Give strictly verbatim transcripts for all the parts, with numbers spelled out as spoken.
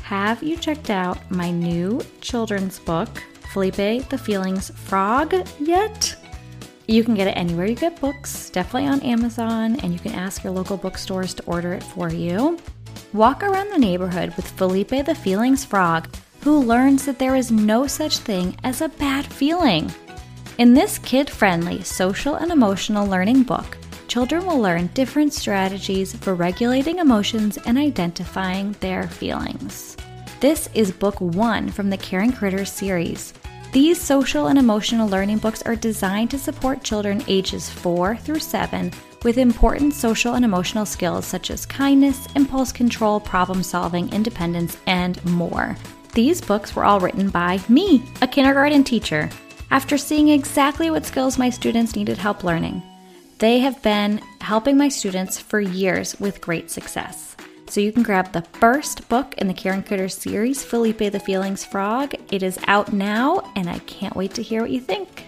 have you checked out my new children's book, Felipe the Feelings Frog, yet? You can get it anywhere you get books, definitely on Amazon, and you can ask your local bookstores to order it for you. Walk around the neighborhood with Felipe the Feelings Frog, who learns that there is no such thing as a bad feeling. In this kid-friendly social and emotional learning book, children will learn different strategies for regulating emotions and identifying their feelings. This is book one from the Caring Critters series. These social and emotional learning books are designed to support children ages four through seven with important social and emotional skills such as kindness, impulse control, problem solving, independence, and more. These books were all written by me, a kindergarten teacher, after seeing exactly what skills my students needed help learning. They have been helping my students for years with great success. So you can grab the first book in the Caring Critters series, Felipe the Feelings Frog. It is out now, and I can't wait to hear what you think.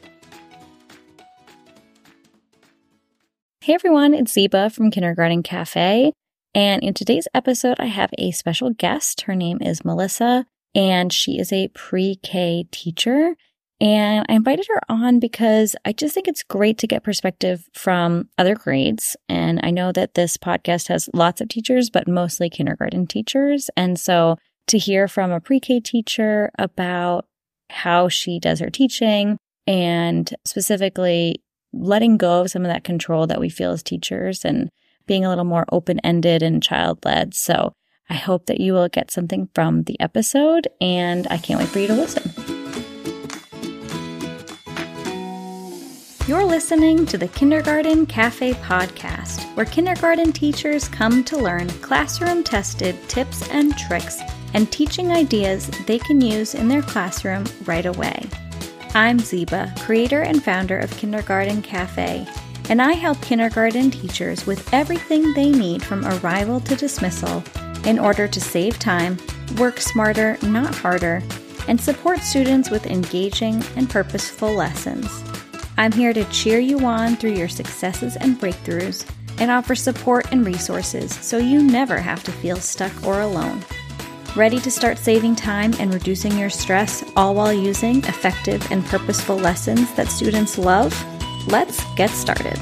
Hey everyone, it's Ziba from Kindergarten Cafe. And in today's episode, I have a special guest. Her name is Melissa, and she is a pre-K teacher. And I invited her on because I just think it's great to get perspective from other grades. And I know that this podcast has lots of teachers, but mostly kindergarten teachers. And so to hear from a pre-K teacher about how she does her teaching and specifically letting go of some of that control that we feel as teachers and being a little more open-ended and child-led. So I hope that you will get something from the episode, and I can't wait for you to listen. You're listening to the Kindergarten Cafe podcast, where kindergarten teachers come to learn classroom-tested tips and tricks and teaching ideas they can use in their classroom right away. I'm Ziba, creator and founder of Kindergarten Cafe, and I help kindergarten teachers with everything they need from arrival to dismissal in order to save time, work smarter, not harder, and support students with engaging and purposeful lessons. I'm here to cheer you on through your successes and breakthroughs and offer support and resources so you never have to feel stuck or alone. Ready to start saving time and reducing your stress, all while using effective and purposeful lessons that students love? Let's get started.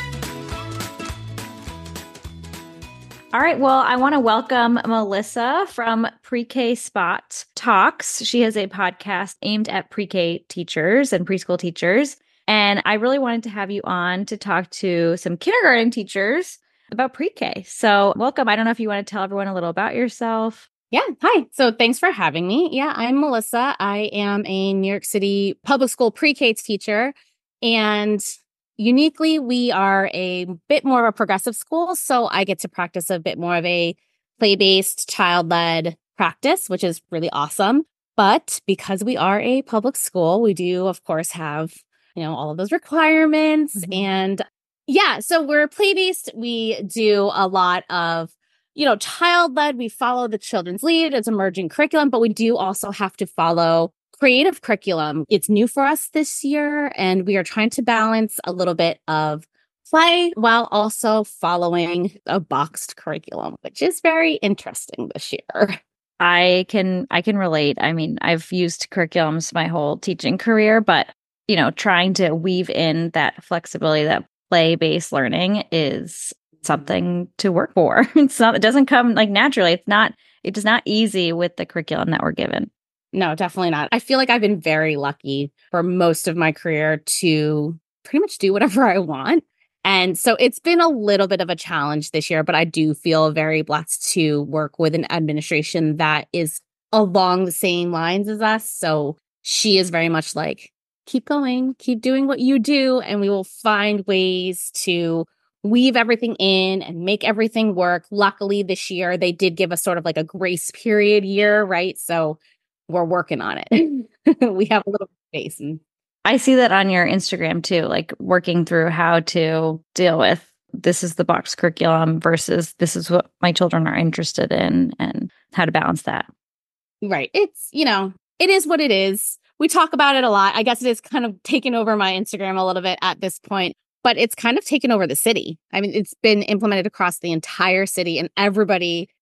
All right, well, I want to welcome Melissa from Pre-K Spot Talks. She has a podcast aimed at pre-K teachers and preschool teachers. And I really wanted to have you on to talk to some kindergarten teachers about pre-K. So welcome. I don't know if you want to tell everyone a little about yourself. Yeah. Hi. So thanks for having me. Yeah, I'm Melissa. I am a New York City public school pre-K teacher. And uniquely, we are a bit more of a progressive school. So I get to practice a bit more of a play-based, child-led practice, which is really awesome. But because we are a public school, we do, of course, have you know, all of those requirements. Mm-hmm. And yeah, so we're play-based. We do a lot of, you know, child-led. We follow the children's lead. It's emerging curriculum, but we do also have to follow creative curriculum. It's new for us this year, and we are trying to balance a little bit of play while also following a boxed curriculum, which is very interesting this year. I can, I can relate. I mean, I've used curriculums my whole teaching career, but you know, trying to weave in that flexibility, that play-based learning is something to work for. It's not, it doesn't come like naturally. It's not, it is not easy with the curriculum that we're given. No, definitely not. I feel like I've been very lucky for most of my career to pretty much do whatever I want. And so it's been a little bit of a challenge this year, but I do feel very blessed to work with an administration that is along the same lines as us. So she is very much like, keep going, keep doing what you do, and we will find ways to weave everything in and make everything work. Luckily, this year, they did give us sort of like a grace period year, right? So we're working on it. We have a little space. And I see that on your Instagram too, like working through how to deal with this is the box curriculum versus this is what my children are interested in and how to balance that. Right. It's, you know, it is what it is. We talk about it a lot. I guess it is kind of taken over my Instagram a little bit at this point, but it's kind of taken over the city. I mean, it's been implemented across the entire city, and everybody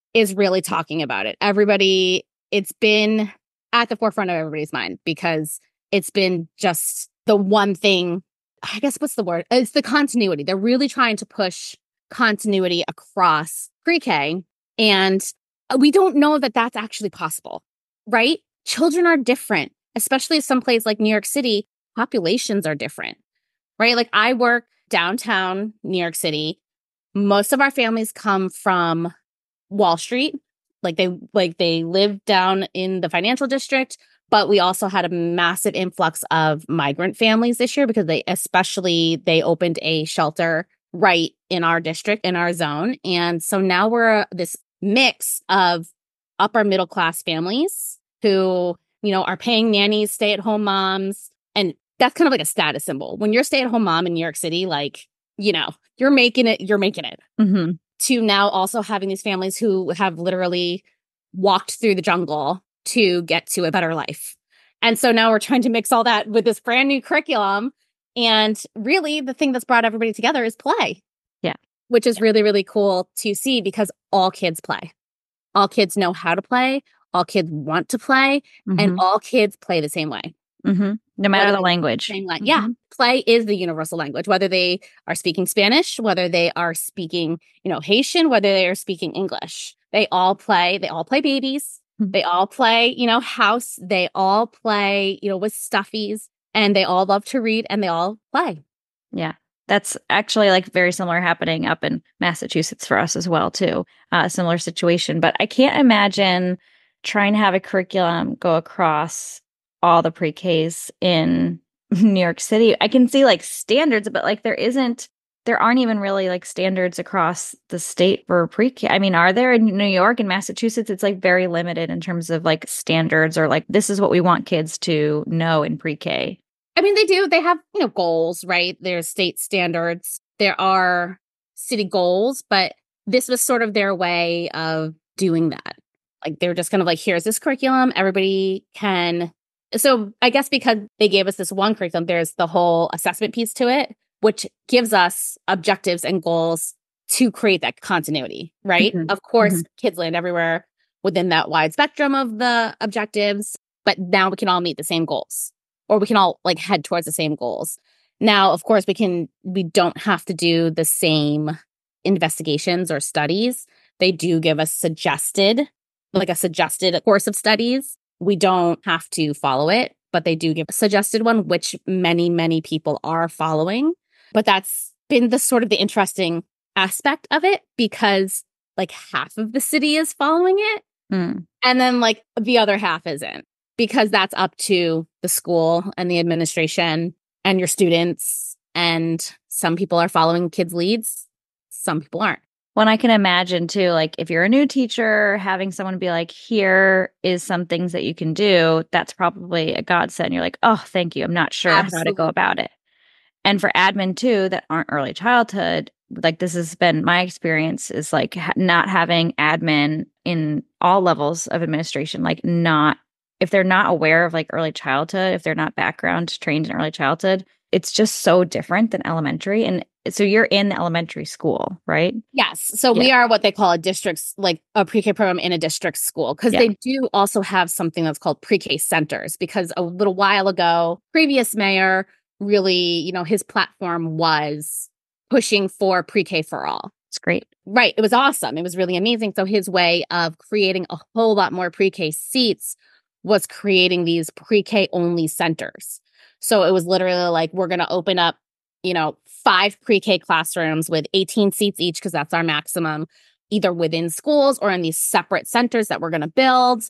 is really talking about it. Everybody, it's been at the forefront of everybody's mind because it's been just the one thing, I guess, what's the word? It's the continuity. They're really trying to push continuity across pre-K. And we don't know that that's actually possible, right? Children are different, especially some place like New York City, populations are different, right? Like I work downtown New York City. Most of our families come from Wall Street. Like they like they live down in the financial district, but we also had a massive influx of migrant families this year because they especially they opened a shelter right in our district, in our zone. And so now we're this mix of upper middle class families who, you know, are paying nannies, stay-at-home moms, and that's kind of like a status symbol. When you're a stay-at-home mom in New York City, like, you know, you're making it, you're making it. Mm-hmm. To now also having these families who have literally walked through the jungle to get to a better life. And so now we're trying to mix all that with this brand new curriculum. And really the thing that's brought everybody together is play. Yeah. Which is really, really cool to see because all kids play. All kids know how to play. All kids want to play. Mm-hmm. And all kids play the same way. Mm-hmm. No matter Whether the language. Same lang- Mm-hmm. Yeah. Play is the universal language, whether they are speaking Spanish, whether they are speaking, you know, Haitian, whether they are speaking English. They all play. They all play babies. Mm-hmm. They all play, you know, house. They all play, you know, with stuffies. And they all love to read and they all play. Yeah. That's actually like very similar happening up in Massachusetts for us as well, too. Uh, a similar situation. But I can't imagine trying to have a curriculum go across all the pre-Ks in New York City. I can see like standards, but like there isn't, there aren't even really like standards across the state for pre-K. I mean, are there in New York and Massachusetts? It's like very limited in terms of like standards or like this is what we want kids to know in pre-K. I mean, they do. They have, you know, goals, right? There's state standards. There are city goals, but this was sort of their way of doing that. Like they're just kind of like, here's this curriculum. Everybody can. So I guess because they gave us this one curriculum, there's the whole assessment piece to it, which gives us objectives and goals to create that continuity, right? Mm-hmm. Of course, Mm-hmm. kids land everywhere within that wide spectrum of the objectives, but now we can all meet the same goals. Or we can all like head towards the same goals. Now, of course, we can, we don't have to do the same investigations or studies. They do give us suggested, like a suggested course of studies. We don't have to follow it, but they do give a suggested one, which many, many people are following. But that's been the sort of the interesting aspect of it because like half of the city is following it. Mm. And then like the other half isn't. Because that's up to the school and the administration and your students. And some people are following kids' leads. Some people aren't. Well, I can imagine too, like if you're a new teacher, having someone be like, here is some things that you can do. That's probably a godsend. You're like, oh, thank you. I'm not sure Absolutely. how to go about it. And for admin too, that aren't early childhood, like this has been my experience is like ha- not having admin in all levels of administration, like not if they're not aware of like early childhood, if they're not background trained in early childhood, it's just so different than elementary. And so you're in the elementary school, right? Yes. So Yeah. we are what they call a district, like a pre-K program in a district school, because Yeah. they do also have something that's called pre-K centers. Because a little while ago, previous mayor really, you know, his platform was pushing for pre-K for all. It's great. Right. It was awesome. It was really amazing. So his way of creating a whole lot more pre-K seats was creating these pre-K only centers. So it was literally like, we're going to open up, you know, five pre-K classrooms with eighteen seats each, because that's our maximum, either within schools or in these separate centers that we're going to build.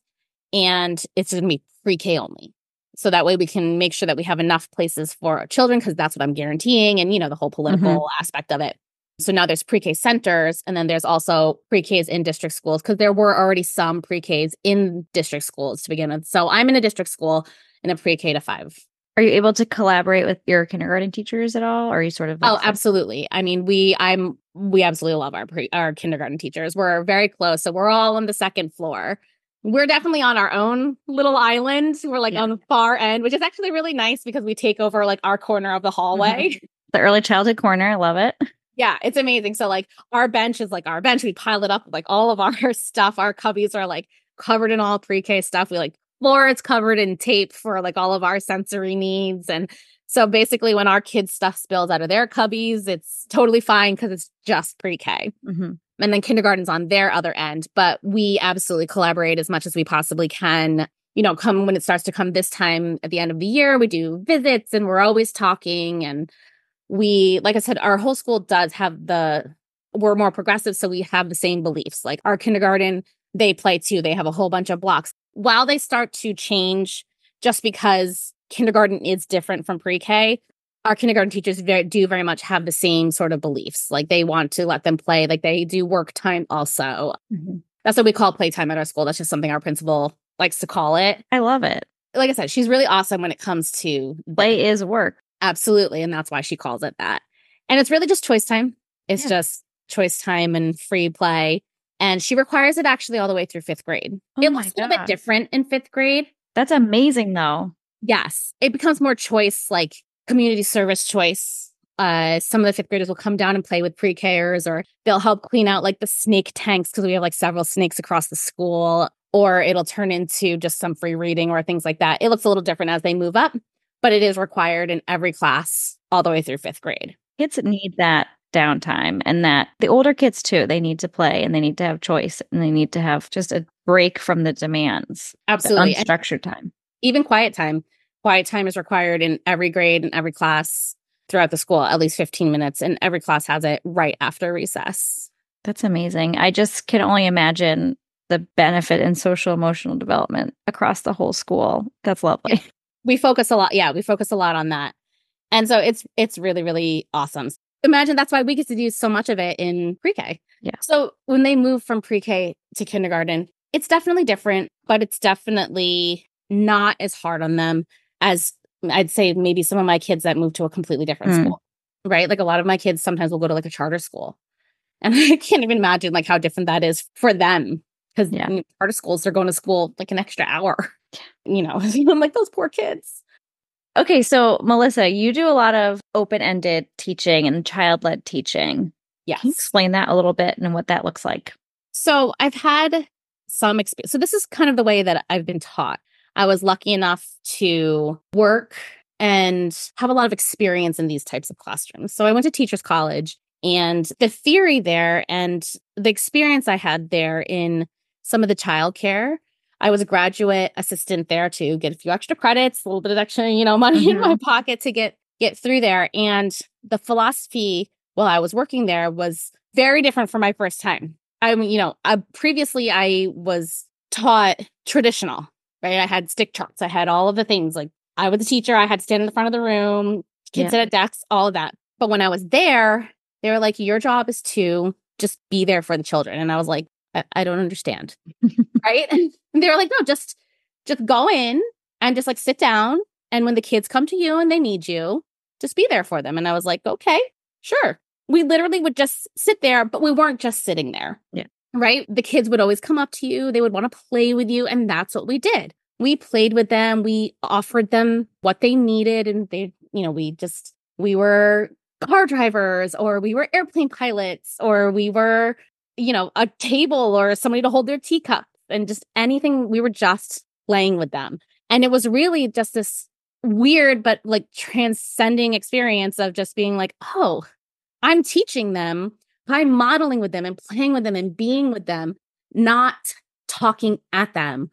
And it's going to be pre-K only. So that way we can make sure that we have enough places for our children, because that's what I'm guaranteeing. And, you know, the whole political mm-hmm. aspect of it. So now there's pre-K centers, and then there's also pre-Ks in district schools, because there were already some pre-Ks in district schools to begin with. So I'm in a district school in a pre-K to five. Are you able to collaborate with your kindergarten teachers at all? Or are you sort of like, oh, absolutely. I mean, we I'm we absolutely love our pre, our kindergarten teachers. We're very close. So we're all on the second floor. We're definitely on our own little island. We're like yeah. on the far end, which is actually really nice because we take over like our corner of the hallway. The early childhood corner. I love it. Yeah, it's amazing. So like our bench is like our bench. We pile it up with like all of our stuff. Our cubbies are like covered in all pre-K stuff. We like floor it's covered in tape for like all of our sensory needs. And so basically when our kids' stuff spills out of their cubbies, it's totally fine because it's just pre-K. Mm-hmm. And then kindergarten's on their other end. But we absolutely collaborate as much as we possibly can. You know, come when it starts to come this time at the end of the year, we do visits and we're always talking. And we, like I said, our whole school does have the, we're more progressive. So we have the same beliefs. Like our kindergarten, they play too. They have a whole bunch of blocks. While they start to change, just because kindergarten is different from pre-K, our kindergarten teachers very, do very much have the same sort of beliefs. Like they want to let them play. Like they do work time also. Mm-hmm. That's what we call playtime at our school. That's just something our principal likes to call it. I love it. Like I said, she's really awesome when it comes to play is work. Absolutely. And that's why she calls it that. And it's really just choice time. It's yeah. just choice time and free play. And she requires it actually all the way through fifth grade. Oh it looks a little bit different in fifth grade. That's amazing, though. Yes. It becomes more choice, like community service choice. Uh, some of the fifth graders will come down and play with pre-Kers, or they'll help clean out like the snake tanks because we have like several snakes across the school, or it'll turn into just some free reading or things like that. It looks a little different as they move up, but it is required in every class all the way through fifth grade. Kids need that downtime, and that the older kids too, they need to play and they need to have choice and they need to have just a break from the demands. Absolutely. The unstructured time. Even quiet time. Quiet time is required in every grade and every class throughout the school, at least fifteen minutes. And every class has it right after recess. That's amazing. I just can only imagine the benefit in social emotional development across the whole school. That's lovely. Yeah. We focus a lot. Yeah, we focus a lot on that. And so it's it's really, really awesome. Imagine that's why we get to do so much of it in pre-K. Yeah. So when they move from pre-K to kindergarten, it's definitely different, but it's definitely not as hard on them as I'd say maybe some of my kids that move to a completely different mm. school, right? Like a lot of my kids sometimes will go to like a charter school. And I can't even imagine like how different that is for them. Because yeah. in charter schools, they're going to school like an extra hour, you know, I'm like those poor kids. Okay, so Melissa, you do a lot of open-ended teaching and child-led teaching. Yes. Can you explain that a little bit and what that looks like? So I've had some experience. So this is kind of the way that I've been taught. I was lucky enough to work and have a lot of experience in these types of classrooms. So I went to Teachers College, and the theory there and the experience I had there in some of the childcare, I was a graduate assistant there to get a few extra credits, a little bit of extra, you know, money mm-hmm. in my pocket to get get through there. And the philosophy while I was working there was very different from my first time. I mean, you know, I, previously I was taught traditional, right? I had stick charts. I had all of the things. Like I was a teacher. I had to stand in the front of the room, kids yeah. sit at desks, all of that. But when I was there, they were like, your job is to just be there for the children. And I was like, I, I don't understand. Right. And they were like, no, just, just go in and just like sit down. And when the kids come to you and they need you, just be there for them. And I was like, okay, sure. We literally would just sit there, but we weren't just sitting there. Yeah. Right. The kids would always come up to you. They would want to play with you. And that's what we did. We played with them. We offered them what they needed. And they, you know, we just, we were car drivers, or we were airplane pilots, or we were, you know, a table or somebody to hold their teacup, and just anything. We were just playing with them. And it was really just this weird, but like transcending experience of just being like, oh, I'm teaching them by modeling with them and playing with them and being with them, not talking at them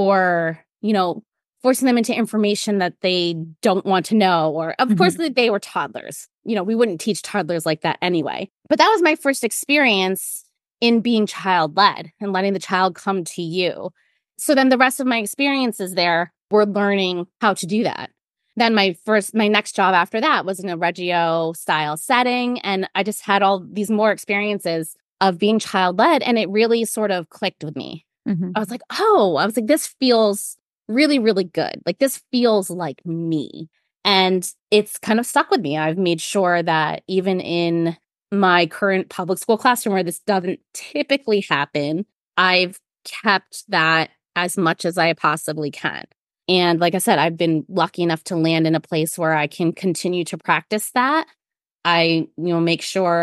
or, you know, forcing them into information that they don't want to know. Or of mm-hmm. course they were toddlers. You know, we wouldn't teach toddlers like that anyway. But that was my first experience in being child-led and letting the child come to you. So then the rest of my experiences there were learning how to do that. Then my first, my next job after that was in a Reggio style setting. And I just had all these more experiences of being child-led. And it really sort of clicked with me. Mm-hmm. I was like, oh, I was like, this feels really, really good. Like this feels like me. And it's kind of stuck with me. I've made sure that even in my current public school classroom where this doesn't typically happen, I've kept that as much as I possibly can. And like I said, I've been lucky enough to land in a place where I can continue to practice that. I, you know, make sure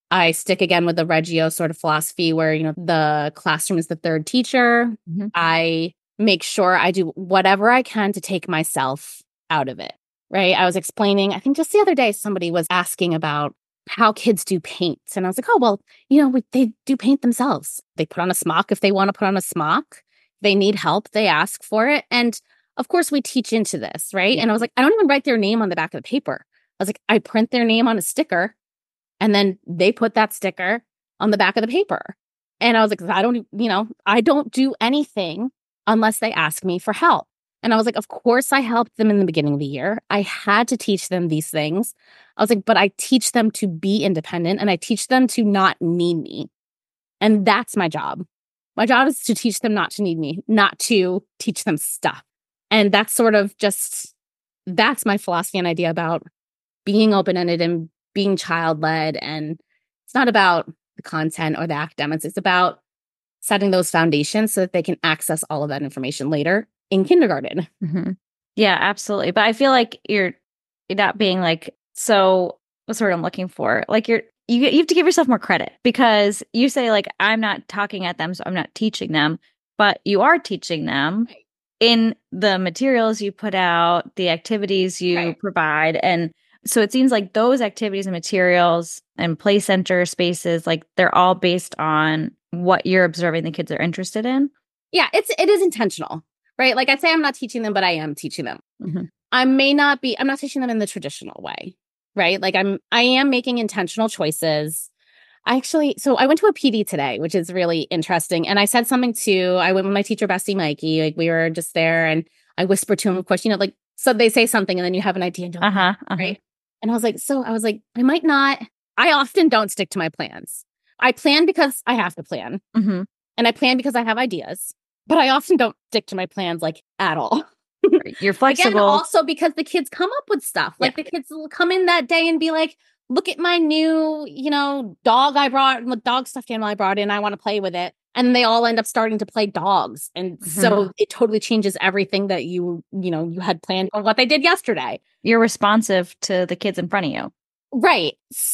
I stick again with the Reggio sort of philosophy where, you know, the classroom is the third teacher. Mm-hmm. I make sure I do whatever I can to take myself out of it, right? I was explaining, I think just the other day, somebody was asking about how kids do paints. And I was like, oh, well, you know, they do paint themselves. They put on a smock if they want to put on a smock. They need help. They ask for it. And of course, we teach into this, right? Yeah. And I was like, I don't even write their name on the back of the paper. I was like, I print their name on a sticker and then they put that sticker on the back of the paper. And I was like, I don't, you know, I don't do anything unless they ask me for help. And I was like, of course, I helped them in the beginning of the year. I had to teach them these things. I was like, but I teach them to be independent and I teach them to not need me. And that's my job. My job is to teach them not to need me, not to teach them stuff. And that's sort of just, that's my philosophy and idea about being open-ended and being child-led. And it's not about the content or the academics. It's about setting those foundations so that they can access all of that information later in kindergarten. Mm-hmm. Yeah, absolutely. But I feel like you're, you're not being like, so what's the word I'm looking for? Like you're, you, you have to give yourself more credit because you say like, I'm not talking at them, so I'm not teaching them, but you are teaching them Right. in the materials you put out, the activities you Right. provide. And so it seems like those activities and materials and play center spaces, like they're all based on what you're observing the kids are interested in. Yeah, it's it is intentional, right? Like I'd say I'm not teaching them, but I am teaching them. Mm-hmm. I may not be, I'm not teaching them in the traditional way, right? Like I'm, I am making intentional choices. I actually, so I went to a P D today, which is really interesting. And I said something to, I went with my teacher, Bestie Mikey, like we were just there and I whispered to him, of course, you know, like, so they say something and then you have an idea. And you're like, Uh-huh, uh-huh. right. And I was like, so I was like, I might not, I often don't stick to my plans. I plan because I have to plan. Mm-hmm. And I plan because I have ideas, but I often don't stick to my plans like at all. You're flexible. Again, also because the kids come up with stuff. Like Yeah. the kids will come in that day and be like, look at my new, you know, dog I brought, dog stuffed animal I brought in. I want to play with it. And they all end up starting to play dogs. And Mm-hmm. so it totally changes everything that you, you know, you had planned or what they did yesterday. You're responsive to the kids in front of you. Right.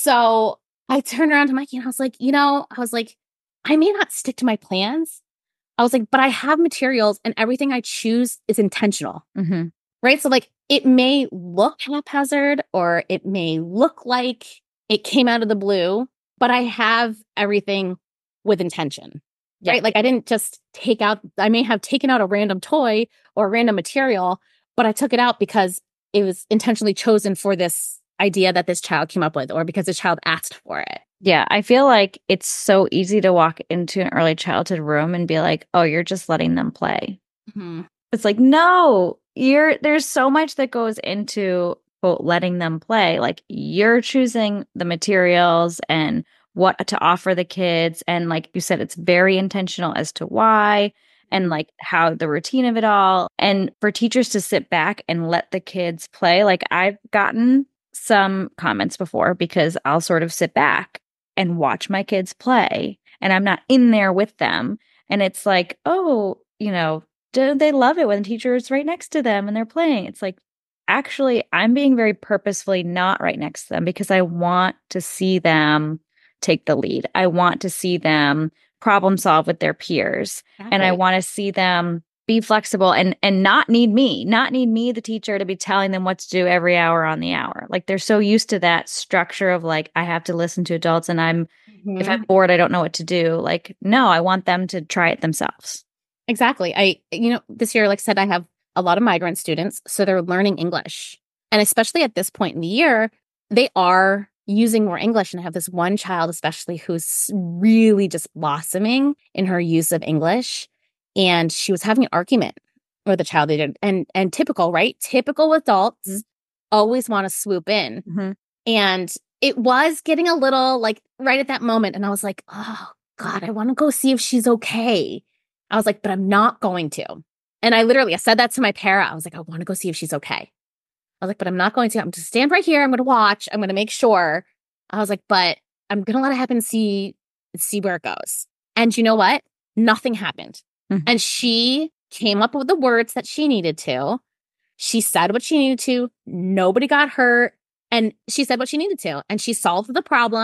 So I turned around to Mikey and I was like, you know, I was like, I may not stick to my plans. I was like, but I have materials and everything I choose is intentional. Mm-hmm. Right. So like it may look haphazard or it may look like it came out of the blue, but I have everything with intention. Yeah. Right. Like I didn't just take out, I may have taken out a random toy or a random material, but I took it out because it was intentionally chosen for this idea that this child came up with or because the child asked for it. Yeah, I feel like it's so easy to walk into an early childhood room and be like, oh, you're just letting them play. Mm-hmm. It's like, no, you're there's so much that goes into quote letting them play. Like you're choosing the materials and what to offer the kids. And like you said, it's very intentional as to why and like how the routine of it all. And for teachers to sit back and let the kids play, like I've gotten some comments before because I'll sort of sit back and watch my kids play and I'm not in there with them. And it's like, oh, you know, do they love it when the teacher is right next to them and they're playing? It's like, actually, I'm being very purposefully not right next to them because I want to see them take the lead. I want to see them problem solve with their peers. Exactly. And I want to see them be flexible and and not need me, not need me, the teacher, to be telling them what to do every hour on the hour. Like they're so used to that structure of like, I have to listen to adults and I'm, Mm-hmm. if I'm bored, I don't know what to do. Like, no, I want them to try it themselves. Exactly. I, you know, this year, like I said, I have a lot of migrant students, so they're learning English. And especially at this point in the year, they are using more English. And I have this one child, especially, who's really just blossoming in her use of English. And she was having an argument with the child they did. And, and typical, right? Typical adults mm-hmm. always want to swoop in. Mm-hmm. And it was getting a little like right at that moment. And I was like, oh, God, I want to go see if she's okay. I was like, but I'm not going to. And I literally, I said that to my para. I was like, I want to go see if she's okay. I was like, but I'm not going to. I'm just stand right here. I'm going to watch. I'm going to make sure. I was like, but I'm going to let it happen and see, see where it goes. And you know what? Nothing happened. Mm-hmm. And she came up with the words that she needed to. She said what she needed to. Nobody got hurt. And she said what she needed to. And she solved the problem.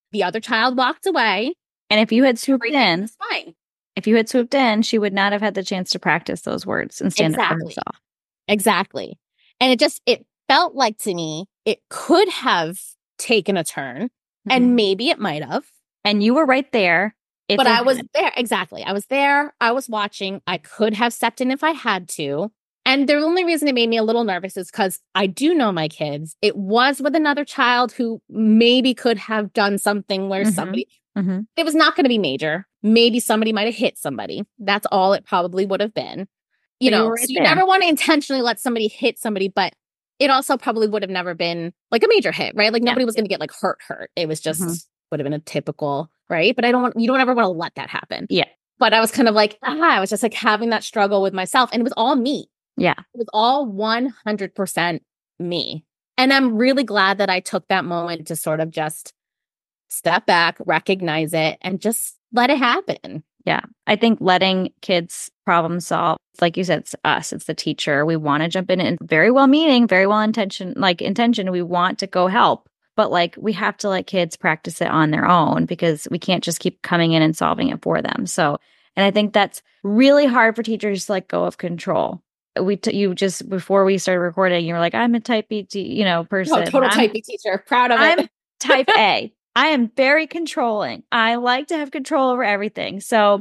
The other child walked away. And if you had swooped in, was fine. if you had swooped in, she would not have had the chance to practice those words and stand Exactly. up for herself. Exactly. And it just, it felt like to me, it could have taken a turn, mm-hmm. and maybe it might have. And you were right there. But I was there. Exactly. I was there. I was watching. I could have stepped in if I had to. And the only reason it made me a little nervous is because I do know my kids. It was with another child who maybe could have done something where mm-hmm. somebody, mm-hmm. it was not going to be major. Maybe somebody might have hit somebody. That's all it probably would have been. You but know, you, right so you never want to intentionally let somebody hit somebody, but it also probably would have never been like a major hit, right? Like nobody yeah. was going to get like hurt, hurt. It was just, mm-hmm. would have been a typical, right? But I don't want, you don't ever want to let that happen. Yeah. But I was kind of like, ah, I was just like having that struggle with myself. And it was all me. Yeah. It was all one hundred percent me. And I'm really glad that I took that moment to sort of just step back, recognize it, and just let it happen. Yeah. I think letting kids problem solve, like you said, it's us, it's the teacher. We want to jump in and very well meaning, very well intention, like intention. We want to go help. But like we have to let kids practice it on their own because we can't just keep coming in and solving it for them. So, and I think that's really hard for teachers to let go of control. We t- you just before we started recording, you were like, I'm a type B, t- you know, person. Oh, total I'm, type B teacher, proud of I'm it. type A. I am very controlling. I like to have control over everything. So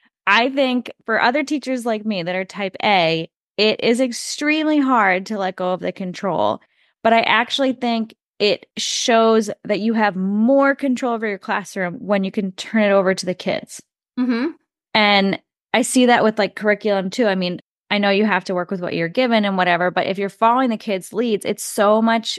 I think for other teachers like me that are type A, it is extremely hard to let go of the control. But I actually think it shows that you have more control over your classroom when you can turn it over to the kids. Mm-hmm. And I see that with like curriculum too. I mean, I know you have to work with what you're given and whatever, but if you're following the kids' leads, it's so much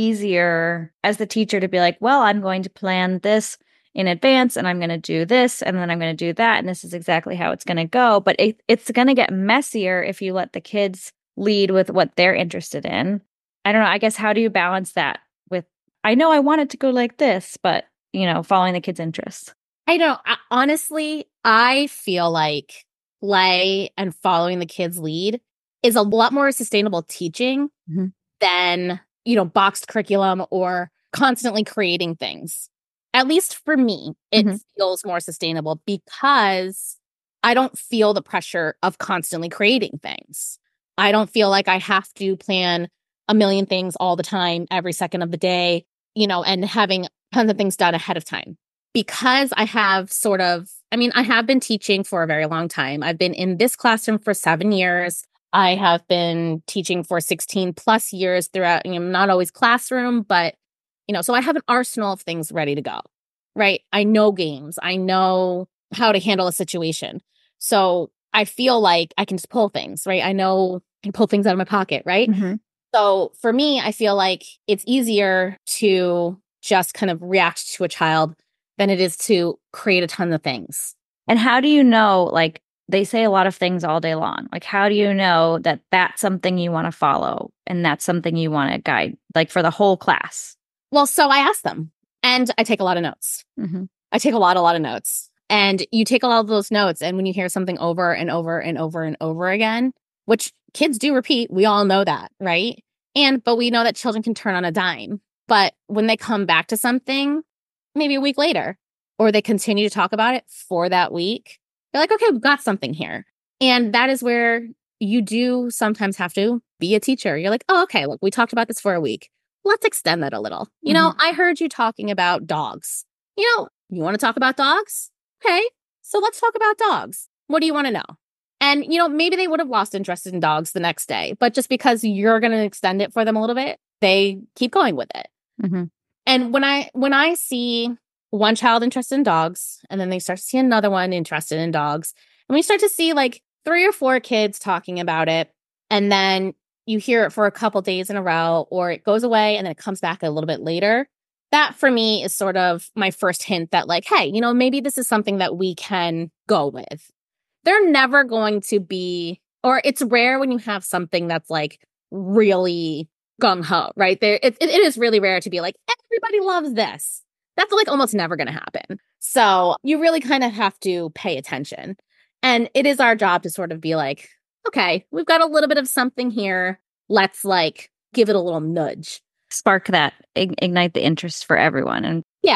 easier as the teacher to be like, well, I'm going to plan this in advance and I'm going to do this and then I'm going to do that. And this is exactly how it's going to go. But it, it's going to get messier if you let the kids lead with what they're interested in. I don't know. I guess how do you balance that with, I know I want it to go like this, but, you know, following the kids' interests? I don't, I, honestly, I feel like play and following the kids' lead is a lot more sustainable teaching mm-hmm. than, you know, boxed curriculum or constantly creating things. At least for me, it mm-hmm. feels more sustainable because I don't feel the pressure of constantly creating things. I don't feel like I have to plan a million things all the time, every second of the day, you know, and having tons of things done ahead of time. Because I have sort of, I mean, I have been teaching for a very long time. I've been in this classroom for seven years. I have been teaching for sixteen plus years throughout, you know, not always classroom, but, you know, so I have an arsenal of things ready to go, right? I know games. I know how to handle a situation. So I feel like I can just pull things, right? I know I can pull things out of my pocket, right? Mm-hmm. So for me, I feel like it's easier to just kind of react to a child than it is to create a ton of things. And how do you know, like, they say a lot of things all day long. Like, how do you know that that's something you want to follow and that's something you want to guide, like, for the whole class? Well, so I ask them and I take a lot of notes. Mm-hmm. I take a lot, a lot of notes. And you take a lot of those notes. And when you hear something over and over and over and over again, which kids do repeat, we all know that, right? And, but we know that children can turn on a dime. But when they come back to something, maybe a week later, or they continue to talk about it for that week, they're like, okay, we've got something here. And that is where you do sometimes have to be a teacher. You're like, oh, okay, look, we talked about this for a week. Let's extend that a little. You mm-hmm. know, I heard you talking about dogs. You know, you want to talk about dogs? Okay, so let's talk about dogs. What do you want to know? And, you know, maybe they would have lost interest in dogs the next day, but just because you're going to extend it for them a little bit, they keep going with it. Mm-hmm. And when I when I see one child interested in dogs, and then they start to see another one interested in dogs, and we start to see like three or four kids talking about it, and then you hear it for a couple days in a row, or it goes away and then it comes back a little bit later. That for me is sort of my first hint that like, hey, you know, maybe this is something that we can go with. They're never going to be, or it's rare when you have something that's like really gung-ho, right? There, it, it is really rare to be like, everybody loves this. That's like almost never going to happen. So you really kind of have to pay attention. And it is our job to sort of be like, okay, we've got a little bit of something here. Let's like give it a little nudge. Spark that, ig- ignite the interest for everyone. And yeah,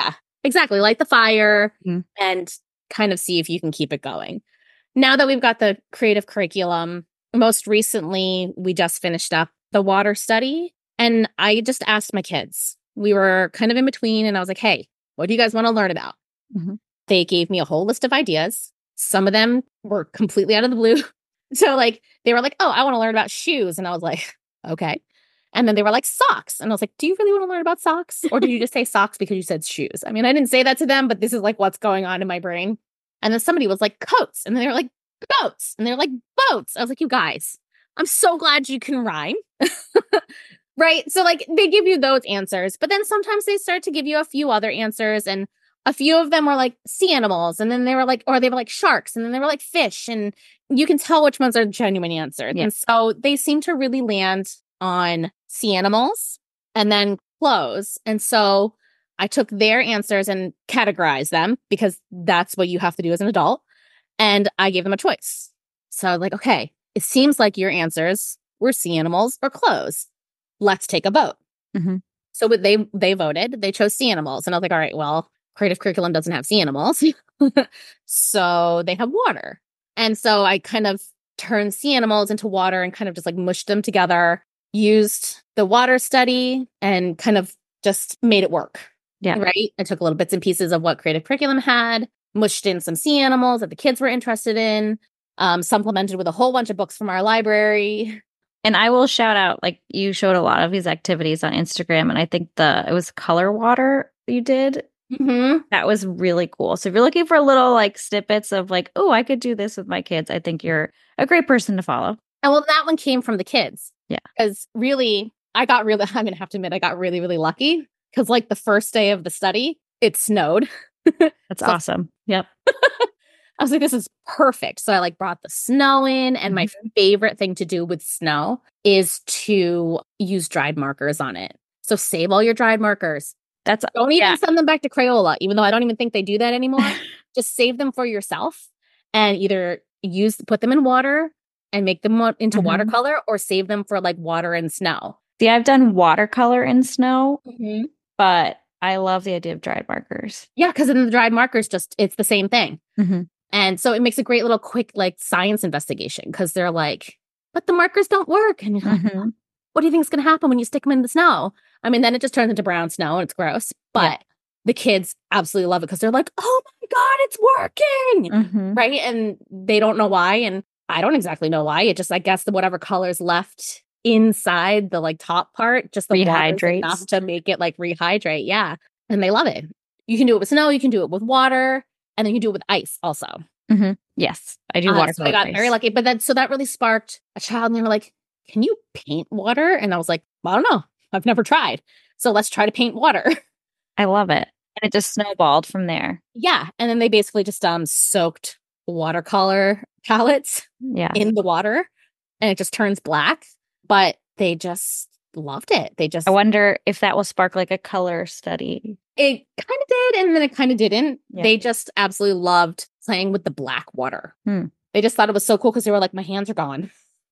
Exactly. Light the fire Mm. and kind of see if you can keep it going. Now that we've got the creative curriculum, most recently, we just finished up the water study. And I just asked my kids. We were kind of in between. And I was like, hey, what do you guys want to learn about? Mm-hmm. They gave me a whole list of ideas. Some of them were completely out of the blue. So like, they were like, oh, I want to learn about shoes. And I was like, okay. And then they were like, socks. And I was like, do you really want to learn about socks? Or did you just say socks because you said shoes? I mean, I didn't say that to them, but this is like what's going on in my brain. And then somebody was like, coats. And they were like, goats. And they're like, boats. I was like, you guys, I'm so glad you can rhyme. Right. So like they give you those answers, but then sometimes they start to give you a few other answers. And a few of them were like sea animals. And then they were like, or they were like sharks. And then they were like fish. And you can tell which ones are genuine answers. Yeah. And so they seem to really land on sea animals and then clothes. And so I took their answers and categorized them because that's what you have to do as an adult. And I gave them a choice. So I was like, okay, it seems like your answers were sea animals or clothes. Let's take a vote. Mm-hmm. So they they voted. They chose sea animals. And I was like, all right, well, creative curriculum doesn't have sea animals. So they have water. And so I kind of turned sea animals into water and kind of just like mushed them together, used the water study and kind of just made it work. Yeah. Right. I took little bits and pieces of what creative curriculum had, mushed in some sea animals that the kids were interested in, um, supplemented with a whole bunch of books from our library. And I will shout out, like you showed a lot of these activities on Instagram, and I think the it was color water you did. Mm-hmm. That was really cool. So if you're looking for little like snippets of like, oh, I could do this with my kids, I think you're a great person to follow. And well, that one came from the kids. Yeah. Because really, I got really, I'm going to have to admit, I got really, really lucky. Because like the first day of the study, it snowed. That's So- awesome. Yep. I was like, this is perfect. So I like brought the snow in. And my favorite thing to do with snow is to use dried markers on it. So save all your dried markers. That's Don't even yeah. send them back to Crayola, even though I don't even think they do that anymore. Just save them for yourself and either use, put them in water and make them wa- into Mhm. watercolor or save them for like water and snow. See, I've done watercolor in snow, Mm-hmm. but I love the idea of dried markers. Yeah, because in the dried markers, just it's the same thing. Mm-hmm. And so it makes a great little quick like science investigation because they're like, but the markers don't work. And you're like, Mm-hmm. what do you think is going to happen when you stick them in the snow? I mean, then it just turns into brown snow and it's gross. But Yeah. the kids absolutely love it because they're like, oh my God, it's working. Mm-hmm. Right. And they don't know why. And I don't exactly know why. It just, I guess, the whatever colors left inside the like top part, just the water is Rehydrates. enough to make it like rehydrate. Yeah. And they love it. You can do it with snow. You can do it with water. And then you can do it with ice also. Mm-hmm. Yes, I do Uh, so watercolor. I got ice. very lucky. But then, so that really sparked a child. And they were like, can you paint water? And I was like, I don't know. I've never tried. So let's try to paint water. I love it. And it just snowballed from there. Yeah. And then they basically just um soaked watercolor palettes Yeah. in the water and it just turns black. But they just loved it. They just, I wonder if that will spark like a color study. it kind of did. And then it kind of didn't. Yeah. They just absolutely loved playing with the black water. Hmm. They just thought it was so cool because they were like, my hands are gone.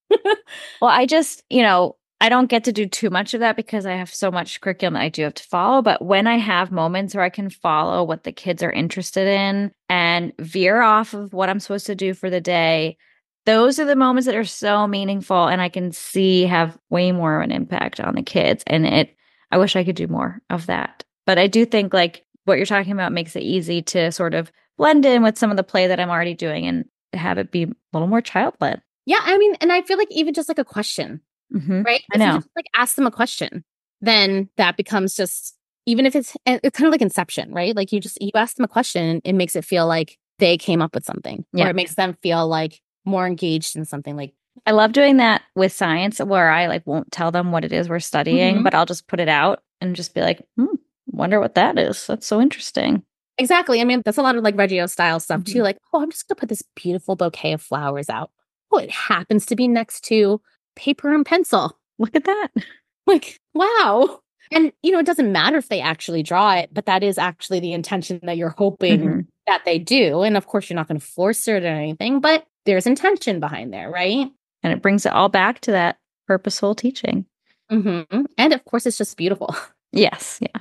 Well, I just, you know, I don't get to do too much of that because I have so much curriculum that I do have to follow. But when I have moments where I can follow what the kids are interested in and veer off of what I'm supposed to do for the day, those are the moments that are so meaningful and I can see have way more of an impact on the kids. And it, I wish I could do more of that. But I do think like what you're talking about makes it easy to sort of blend in with some of the play that I'm already doing and have it be a little more child-led. Yeah. I mean, and I feel like even just like a question, Mm-hmm. right? I If you know. just, like ask them a question, then that becomes just, even if it's, and it's kind of like Inception, right? Like you just, you ask them a question and it makes it feel like they came up with something Yeah. or it makes them feel like more engaged in something like, I love doing that with science where I like won't tell them what it is we're studying, Mhm. but I'll just put it out and just be like, hmm, wonder what that is. That's so interesting. exactly. I mean, that's a lot of like Reggio style stuff too. Mhm. Like, oh, I'm just going to put this beautiful bouquet of flowers out. Oh, it happens to be next to paper and pencil. Look at that. Like, wow. And, you know, it doesn't matter if they actually draw it, but that is actually the intention that you're hoping Mhm. that they do. And of course, you're not going to force it or anything, but there's intention behind there, right? And it brings it all back to that purposeful teaching. Mm-hmm. And of course, it's just beautiful. Yes. Yeah.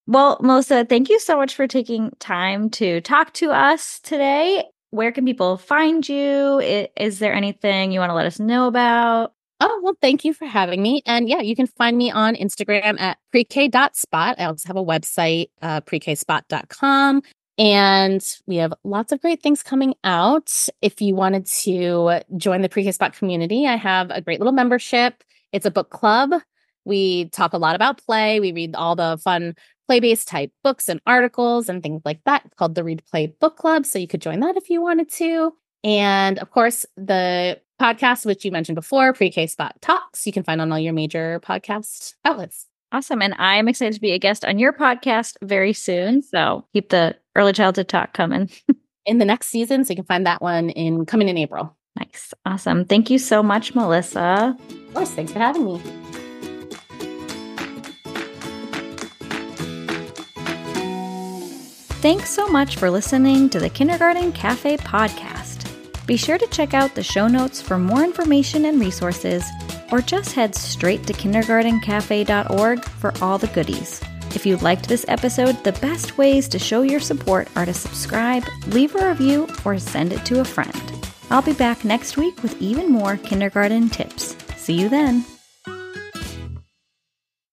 Well, Melissa, thank you so much for taking time to talk to us today. Where can people find you? Is, is there anything you want to let us know about? Oh, well, thank you for having me. And yeah, you can find me on Instagram at pre-k dot spot. I also have a website, uh, pre k spot dot com. And we have lots of great things coming out. If you wanted to join the Pre-K Spot community, I have a great little membership. It's a book club. We talk a lot about play. We read all the fun play-based type books and articles and things like that. It's called the Read Play Book Club. So you could join that if you wanted to. And of course, the podcast, which you mentioned before, Pre-K Spot Talks, you can find on all your major podcast outlets. Awesome. And I'm excited to be a guest on your podcast very soon. So keep the early childhood talk coming. In the next season. So you can find that one in coming in April. Nice. Awesome. Thank you so much, Melissa. Of course. Thanks for having me. Thanks so much for listening to the Kindergarten Cafe podcast. Be sure to check out the show notes for more information and resources, or just head straight to kindergarten cafe dot org for all the goodies. If you liked this episode, the best ways to show your support are to subscribe, leave a review, or send it to a friend. I'll be back next week with even more kindergarten tips. See you then.